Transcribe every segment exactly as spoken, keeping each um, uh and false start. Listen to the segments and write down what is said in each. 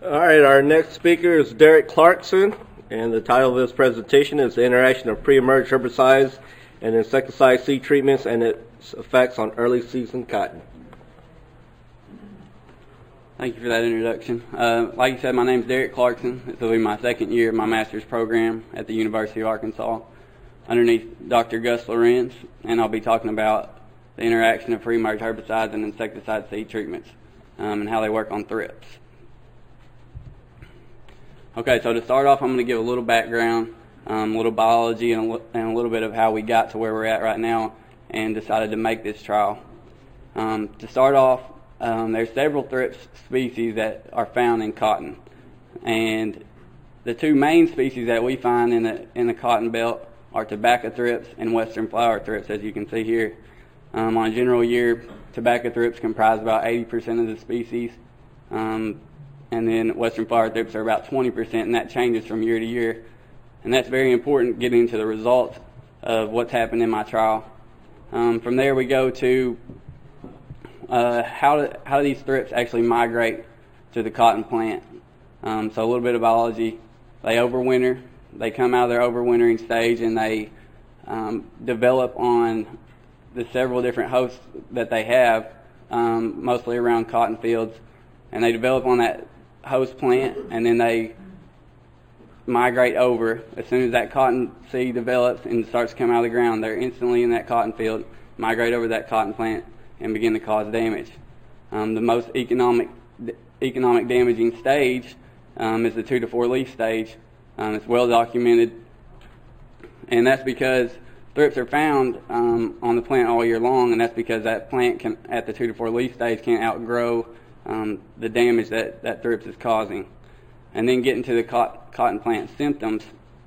All right, our next speaker is Derek Clarkson, and the title of this presentation is The Interaction of Pre-Emerge Herbicides and Insecticide Seed Treatments and Its Effects on Early Season Cotton. Thank you for that introduction. Uh, like you said, my name is Derek Clarkson. This will be my second year of my master's program at the University of Arkansas underneath Doctor Gus Lorenz, and I'll be talking about the interaction of pre-emerge herbicides and insecticide seed treatments um, and how they work on thrips. Okay, so to start off, I'm going to give a little background, um, a little biology, and a, and a little bit of how we got to where we're at right now and decided to make this trial. Um, to start off, um, there's several thrips species that are found in cotton, and the two main species that we find in the in the cotton belt are tobacco thrips and western flower thrips, as you can see here. Um, on a general year, tobacco thrips comprise about eighty percent of the species. Um, and then western flower thrips are about twenty percent, and that changes from year to year. And that's very important getting into the results of what's happened in my trial. Um, from there we go to uh, how, do, how do these thrips actually migrate to the cotton plant. Um, so a little bit of biology. They overwinter. They come out of their overwintering stage and they um, develop on the several different hosts that they have, um, mostly around cotton fields. And they develop on that host plant, and then they migrate over. As soon as that cotton seed develops and starts to come out of the ground, they're instantly in that cotton field, migrate over that cotton plant, and begin to cause damage. Um, the most economic economic damaging stage um, is the two to four leaf stage. Um, it's well documented, and that's because thrips are found um, on the plant all year long, and that's because that plant can, at the two to four leaf stage, can't outgrow Um, the damage that, that thrips is causing. And then getting to the cot- cotton plant symptoms,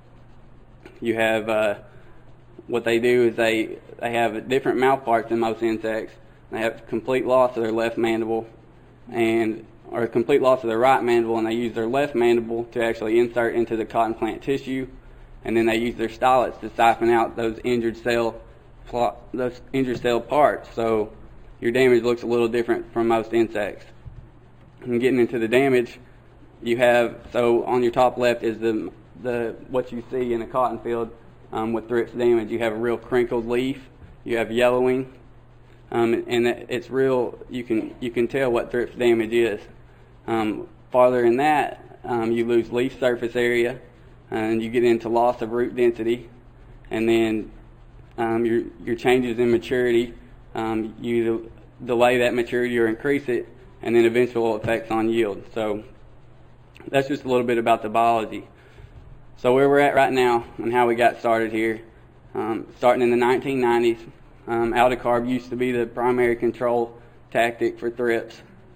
you have uh, what they do is they, they have different mouth parts than most insects. They have complete loss of their left mandible and or complete loss of their right mandible, and they use their left mandible to actually insert into the cotton plant tissue, and then they use their stylets to siphon out those injured cell pl- those injured cell parts. So your damage looks a little different from most insects. And getting into the damage, you have, so on your top left is the the what you see in a cotton field um, with thrips damage. You have a real crinkled leaf, you have yellowing, um, and it's real. You can you can tell what thrips damage is. Um, farther in that, um, you lose leaf surface area, and you get into loss of root density, and then um, your your changes in maturity. Um, you delay that maturity or increase it, and then eventual effects on yield. So that's just a little bit about the biology. So where we're at right now and how we got started here, um, starting in the nineteen nineties, um, Aldicarb used to be the primary control tactic for thrips.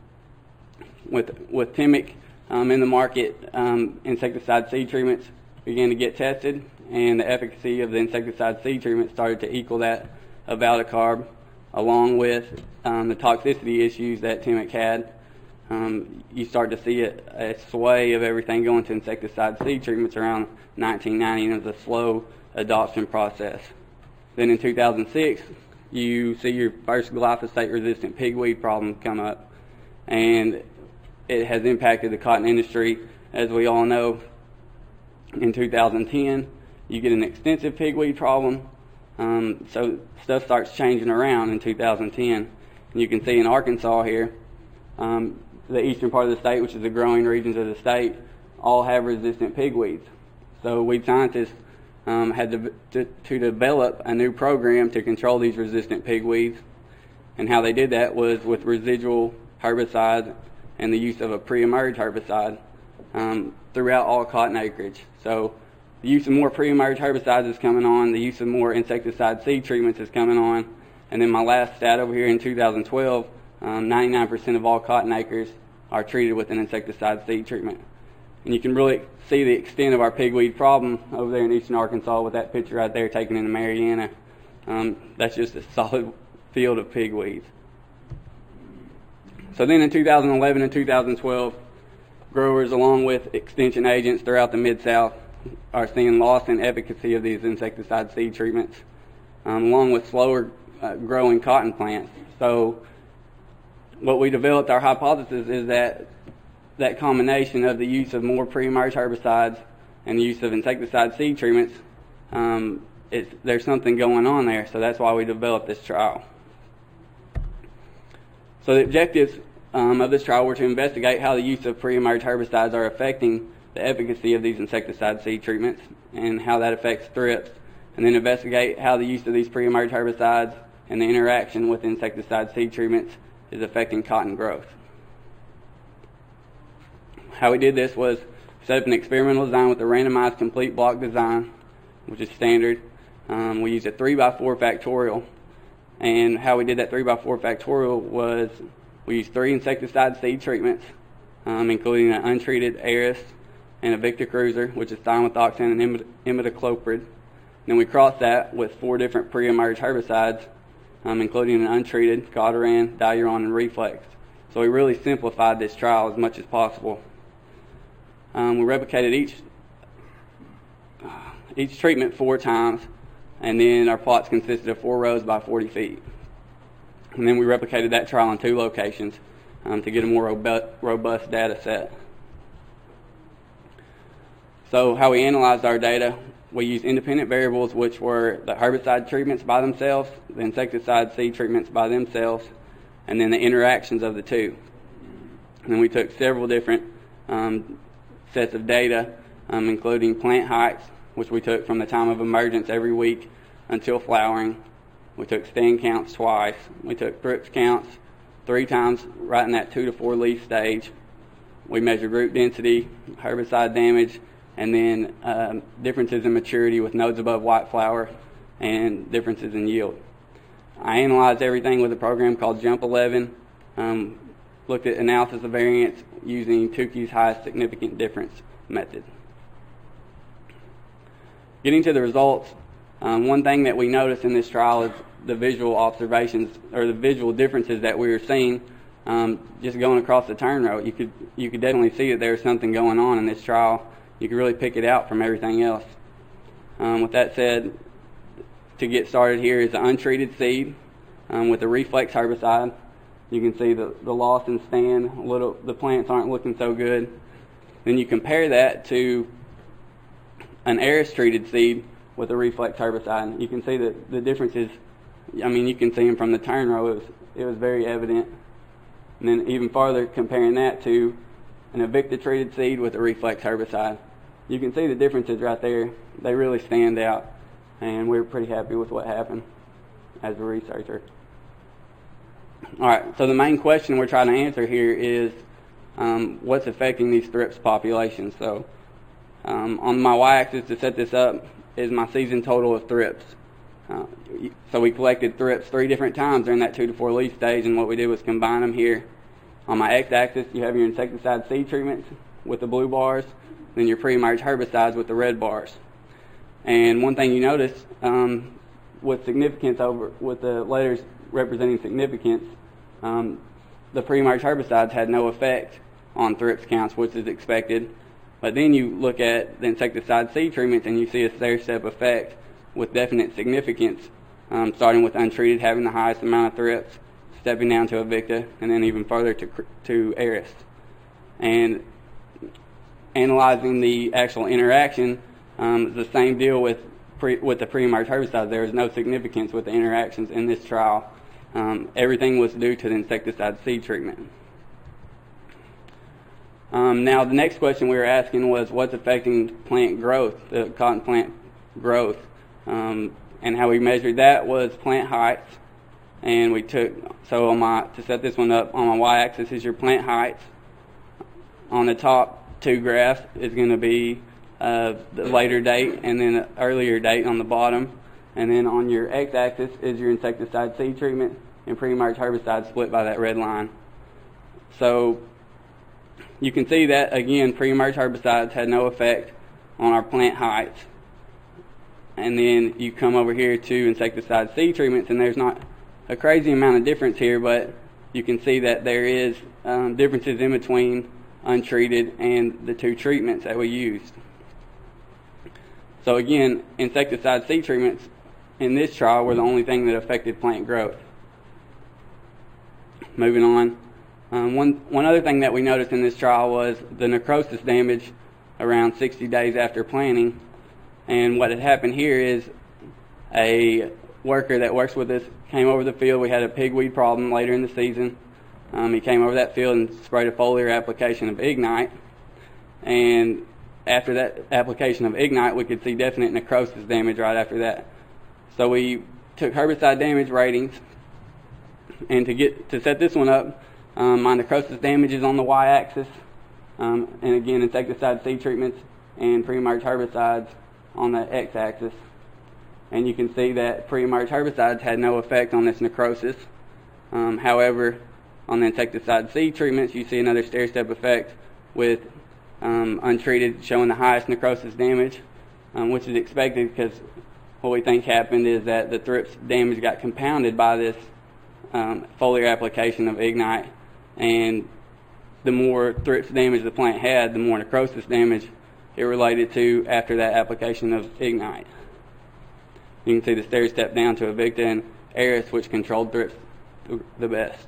With with Timic um, in the market, um, insecticide seed treatments began to get tested, and the efficacy of the insecticide seed treatment started to equal that of Aldicarb, along with um, the toxicity issues that Timic had. Um, you start to see a, a sway of everything going to insecticide seed treatments around nineteen ninety, and it was a slow adoption process. Then in two thousand six, you see your first glyphosate-resistant pigweed problem come up, and it has impacted the cotton industry. As we all know, in two thousand ten, you get an extensive pigweed problem. Um, so stuff starts changing around in two thousand ten. And you can see in Arkansas here, um, the eastern part of the state, which is the growing regions of the state, all have resistant pigweeds. So weed scientists um, had to, to, to develop a new program to control these resistant pigweeds. And how they did that was with residual herbicides and the use of a pre-emerge herbicide um, throughout all cotton acreage. So the use of more pre-emerge herbicides is coming on. The use of more insecticide seed treatments is coming on. And then my last stat over here in two thousand twelve, um, ninety-nine percent of all cotton acres are treated with an insecticide seed treatment. And you can really see the extent of our pigweed problem over there in eastern Arkansas with that picture right there taken in Mariana. Um, that's just a solid field of pigweeds. So then in two thousand eleven and two thousand twelve, growers along with extension agents throughout the Mid-South are seeing loss in efficacy of these insecticide seed treatments, um, along with slower uh, growing cotton plants. So what we developed, our hypothesis is that that combination of the use of more pre-emerge herbicides and the use of insecticide seed treatments, um, it's, there's something going on there, so that's why we developed this trial. So the objectives um, of this trial were to investigate how the use of pre-emerge herbicides are affecting the efficacy of these insecticide seed treatments and how that affects thrips, and then investigate how the use of these pre-emerge herbicides and the interaction with insecticide seed treatments is affecting cotton growth. How we did this was set up an experimental design with a randomized complete block design, which is standard. Um, we used a three by four factorial, and how we did that three by four factorial was we used three insecticide seed treatments, um, including an untreated Aris and a Victor Cruiser, which is thiamethoxam and imid- imidacloprid. Then we crossed that with four different pre-emerge herbicides, um, including an untreated Godoran, Diuron, and Reflex. So we really simplified this trial as much as possible. Um, we replicated each each treatment four times, and then our plots consisted of four rows by forty feet. And then we replicated that trial in two locations um, to get a more robust, robust data set. So how we analyzed our data, we used independent variables, which were the herbicide treatments by themselves, the insecticide seed treatments by themselves, and then the interactions of the two. And then we took several different um, sets of data, um, including plant heights, which we took from the time of emergence every week until flowering. We took stand counts twice. We took thrips counts three times right in that two to four leaf stage. We measured root density, herbicide damage, and then um, differences in maturity with nodes above white flower and differences in yield. I analyzed everything with a program called Jump eleven, um, looked at analysis of variance using Tukey's highest significant difference method. Getting to the results, um, one thing that we noticed in this trial is the visual observations or the visual differences that we were seeing um, just going across the turn row. You could you could definitely see that there was something going on in this trial. You could really pick it out from everything else. Um, with that said, to get started here is an untreated seed um, with a Reflex herbicide. You can see the, the loss in stand, a little, the plants aren't looking so good. Then you compare that to an Aris treated seed with a Reflex herbicide. You can see that the differences, I mean, you can see them from the turn row. It was, it was very evident. And then even farther, comparing that to an Avicta treated seed with a Reflex herbicide. You can see the differences right there. They really stand out, and we're pretty happy with what happened as a researcher. All right, so the main question we're trying to answer here is um, what's affecting these thrips populations. So um, on my y-axis to set this up is my season total of thrips. Uh, so we collected thrips three different times during that two to four leaf stage, and what we did was combine them here. On my x-axis, you have your insecticide seed treatments with the blue bars, then your pre-emerge herbicides with the red bars. And one thing you notice um, with significance over with the letters representing significance, um, the pre-emerge herbicides had no effect on thrips counts, which is expected. But then you look at the insecticide seed treatments and you see a stair-step effect with definite significance, um, starting with untreated having the highest amount of thrips, stepping down to Avicta, and then even further to to Aris. And analyzing the actual interaction, um, is the same deal with pre, with the pre-emerge herbicides. There is no significance with the interactions in this trial. Um, everything was due to the insecticide seed treatment. Um, now, the next question we were asking was what's affecting plant growth, the cotton plant growth, um, and how we measured that was plant heights. And we took, so on my, to set this one up, on my y-axis is your plant heights. On the top two graphs is going to be uh, the later date and then an earlier date on the bottom. And then on your x-axis is your insecticide seed treatment and pre-emerge herbicide split by that red line. So you can see that, again, pre-emerge herbicides had no effect on our plant heights. And then you come over here to insecticide seed treatments, and there's not a crazy amount of difference here, but you can see that there is um, differences in between untreated and the two treatments that we used. So again, insecticide seed treatments in this trial were the only thing that affected plant growth. Moving on, Um, one, one other thing that we noticed in this trial was the necrosis damage around sixty days after planting. And what had happened here is a worker that works with us came over the field. We had a pigweed problem later in the season. Um, he came over that field and sprayed a foliar application of Ignite. And after that application of Ignite, we could see definite necrosis damage right after that. So we took herbicide damage ratings, and to get to set this one up, um, my necrosis damage is on the y-axis, um, and again insecticide seed treatments and pre-emerge herbicides on the x-axis. And you can see that pre-emerge herbicides had no effect on this necrosis. Um, however, on the insecticide seed treatments, you see another stair-step effect with um, untreated showing the highest necrosis damage, um, which is expected because what we think happened is that the thrips damage got compounded by this um, foliar application of Ignite, and the more thrips damage the plant had, the more necrosis damage it related to after that application of Ignite. You can see the stair step down to Avicta and Aris, which controlled thrips the best.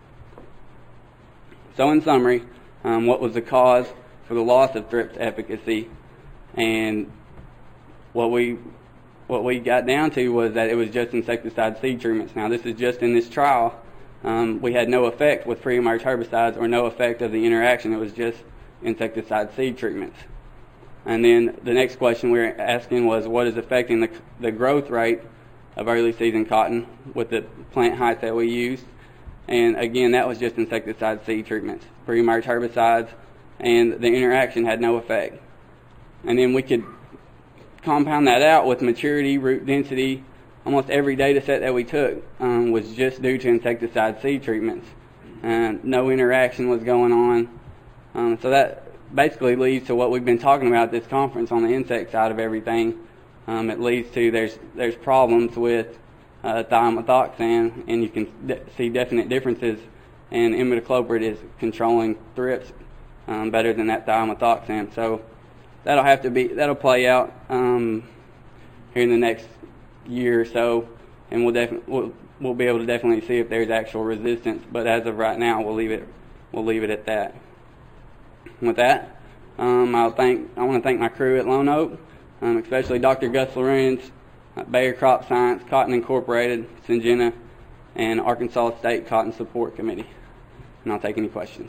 So in summary, um, what was the cause for the loss of thrips efficacy? And what we what we got down to was that it was just insecticide seed treatments. Now this is just in this trial. Um, we had no effect with pre-emerge herbicides or no effect of the interaction. It was just insecticide seed treatments. And then the next question we were asking was what is affecting the, the growth rate of early season cotton with the plant height that we used. And again, that was just insecticide seed treatments, pre-emerge herbicides, and the interaction had no effect. And then we could compound that out with maturity, root density. Almost every data set that we took um, was just due to insecticide seed treatments. And no interaction was going on. Um, so that basically leads to what we've been talking about at this conference on the insect side of everything. Um, it leads to there's there's problems with uh, thiamethoxam, and you can de- see definite differences, and imidacloprid is controlling thrips um, better than that thiamethoxam. So that'll have to be that'll play out um, here in the next year or so, and we'll definitely we'll, we'll be able to definitely see if there's actual resistance. But as of right now, we'll leave it we'll leave it at that. With that, um, I'll thank I want to thank my crew at Lone Oak, um, especially Doctor Gus Lorenz, uh, Bayer Crop Science, Cotton Incorporated, Syngenta, and Arkansas State Cotton Support Committee. And I'll take any questions.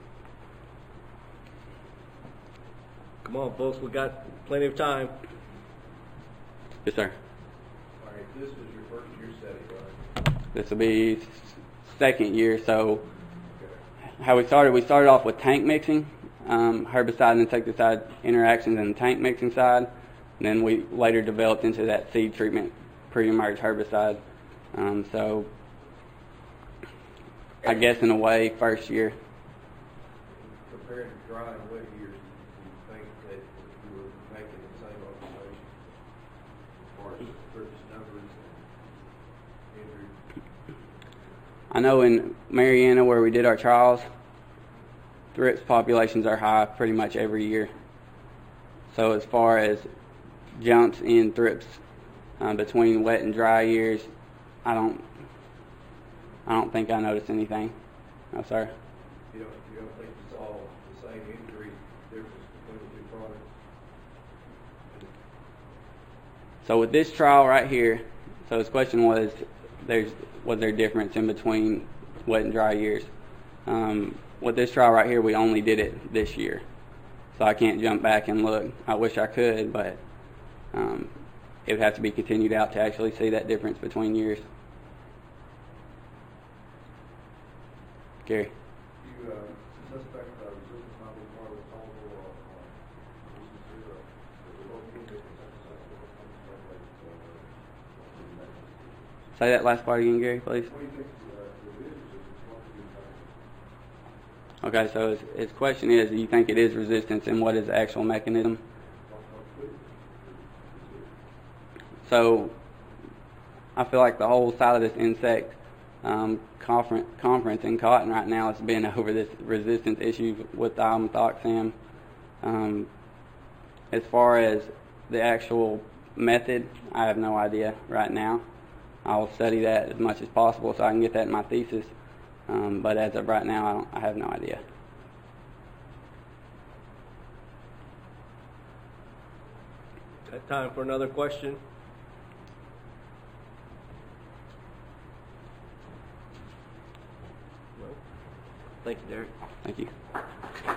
Come on, folks, we got plenty of time. Yes, sir. All right, this is your first year study, right? This will be second year. So Okay. how we started, we started off with tank mixing, um, herbicide and insecticide interactions in the tank mixing side. And then we later developed into that seed treatment pre-emerge herbicide. Um, so I guess in a way, first year. Compared to dry and wet years, do you think that you were making the same observation as far as purchase numbers and injury? I know in Mariana where we did our trials, thrips populations are high pretty much every year. So as far as jumps in thrips uh, between wet and dry years, I don't I don't think I noticed anything. No, sir. You don't, you don't think you saw the same injury difference between the two products? So with this trial right here, so his question was, there's was there difference in between wet and dry years? Um, with this trial right here, we only did it this year, so I can't jump back and look. I wish I could, but um, it would have to be continued out to actually see that difference between years. Gary. You uh, suspect uh, resistance might be part of the total or uh, resistance to uh, the local chemical insecticide? Say that last part again, Gary, please. What do you think uh, it is resistance? What do you think? Okay, so his, his question is, do you think it is resistance, and what is the actual mechanism? So I feel like the whole side of this insect um, conference, conference in cotton right now has been over this resistance issue with thiamethoxam. Um, as far as the actual method, I have no idea right now. I will study that as much as possible so I can get that in my thesis. Um, but as of right now, I, don't, I have no idea. Got time for another question? No? Thank you, Derek. Thank you.